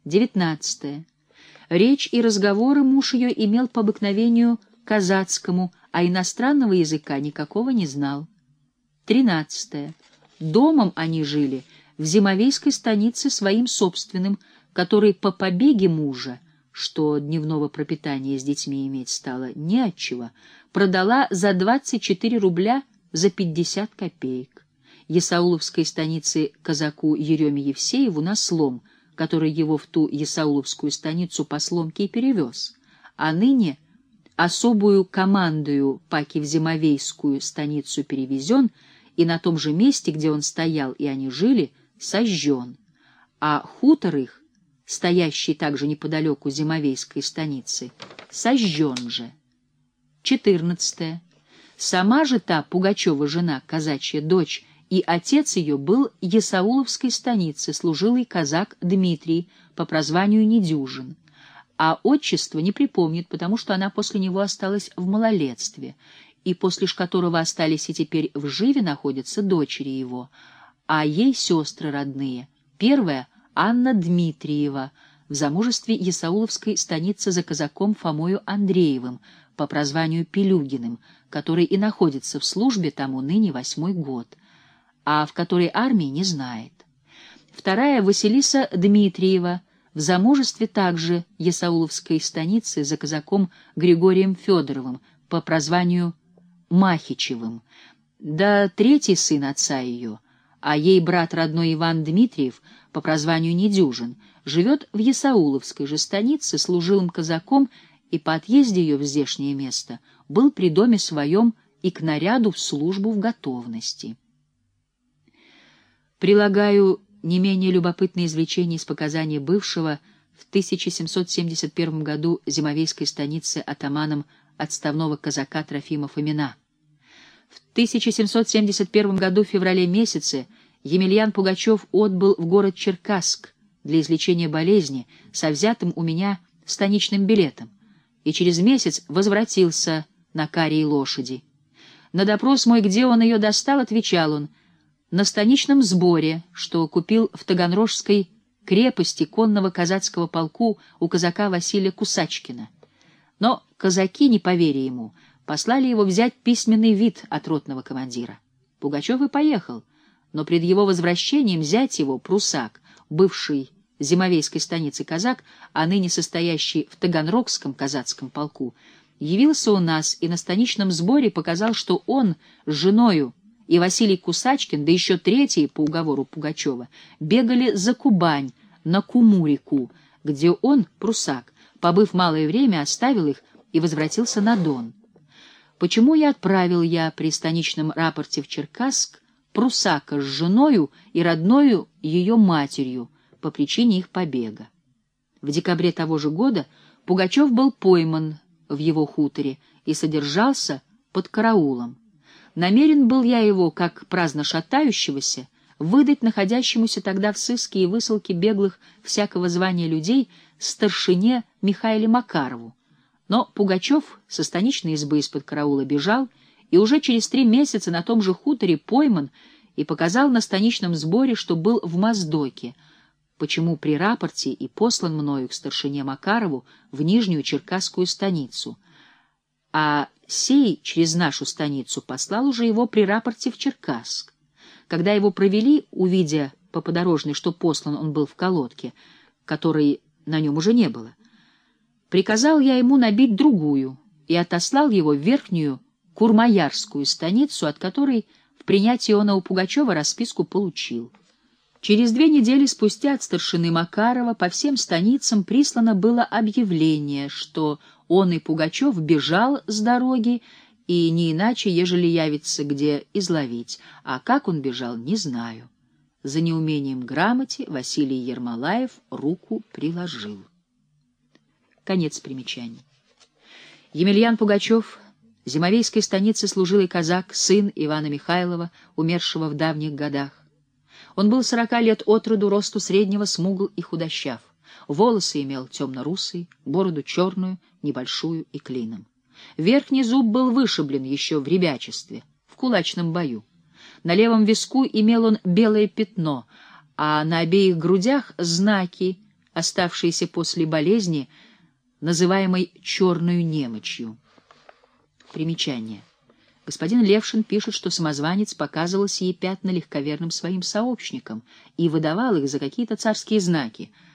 19. Речь и разговоры муж ее имел по обыкновению казацкому, а иностранного языка никакого не знал. 13. Домом они жили в Зимовейской станице своим собственным, который по побеге мужа, что дневного пропитания с детьми иметь стало неотчего, продала за 24 рубля за 50 копеек. Есауловской станице казаку Ереме Евсееву на слом, который его в ту Есауловскую станицу по сломке и перевез, а ныне особую командою паки в Зимовейскую станицу перевезен, и на том же месте, где он стоял и они жили, сожжен, а хутор их, стоящий также неподалеку Зимовейской станицы, сожжен же. 14. Сама же та Пугачева жена, казачья дочь, и отец ее был Есауловской станицы, служилый казак Дмитрий, по прозванию Недюжин, а отчество не припомнит, потому что она после него осталась в малолетстве, и после которого остались и теперь в живе находятся дочери его, а ей сестры родные. Первая — Анна Дмитриева, в замужестве Есауловской станицы за казаком Фомою Андреевым, по прозванию Пелюгиным, который и находится в службе тому ныне 8-й год, а в которой армии не знает. Вторая — Василиса Дмитриева, в замужестве также Есауловской станицы за казаком Григорием Федоровым, по прозванию Махичевым, да третий сын отца ее, а ей брат родной Иван Дмитриев, по прозванию Недюжин, живет в Есауловской же станице служилым казаком и по отъезде ее в здешнее место был при доме своем и к наряду в службу в готовности. Прилагаю не менее любопытное извлечение из показаний бывшего в 1771 году Зимовейской станицы атаманом отставного казака Трофима Фомина. В 1771 году в феврале месяце Емельян Пугачев отбыл в город Черкасск для излечения болезни со взятым у меня станичным билетом и через месяц возвратился на карией лошади. На допрос мой, где он ее достал, отвечал он: на станичном сборе, что купил в Таганрожской крепости конного казацкого полку у казака Василия Кусачкина. Но казаки, не поверя ему, послали его взять письменный вид от ротного командира. Пугачев и поехал, но пред его возвращением зять его, прусак, бывший в Зимовейской станице казак, а ныне состоящий в Таганрогском казацком полку, явился у нас и на станичном сборе показал, что он с женою и Василий Кусачкин, да еще третий по уговору Пугачева, бегали за Кубань на Куму-реку, где он, прусак, побыв малое время, оставил их и возвратился на Дон. Почему я отправил при станичном рапорте в Черкасск прусака с женою и родною ее матерью по причине их побега. В декабре того же года Пугачев был пойман в его хуторе и содержался под караулом. Намерен был я его, как праздно шатающегося, выдать находящемуся тогда в сыске и высылке беглых всякого звания людей старшине Михаиле Макарову. Но Пугачев со станичной избы из-под караула бежал и уже через 3 месяца на том же хуторе пойман и показал на станичном сборе, что был в Моздоке, почему при рапорте и послан мною к старшине Макарову в Нижнюю Черкасскую станицу, а сей через нашу станицу послал уже его при рапорте в Черкасск. Когда его провели, увидя по подорожной, что послан он был в колодке, которой на нем уже не было, приказал я ему набить другую и отослал его в Верхнюю Курмаярскую станицу, от которой в принятии он у Пугачева расписку получил. Через 2 недели спустя от старшины Макарова по всем станицам прислано было объявление, что он и Пугачев бежал с дороги, и не иначе, ежели явится где изловить, а как он бежал, не знаю. За неумением грамоте Василий Ермолаев руку приложил. Конец примечаний. Емельян Пугачев, Зимовейской станице служилый казак, сын Ивана Михайлова, умершего в давних годах. Он был 40 лет от роду, росту среднего, смугл и худощав. Волосы имел темно-русые, бороду черную, небольшую и клином. Верхний зуб был вышиблен еще в ребячестве, в кулачном бою. На левом виску имел он белое пятно, а на обеих грудях знаки оставшиеся после болезни, называемой черную немочью. Примечание. Господин Левшин пишет, что самозванец показывал сие пятна легковерным своим сообщникам и выдавал их за какие-то царские знаки,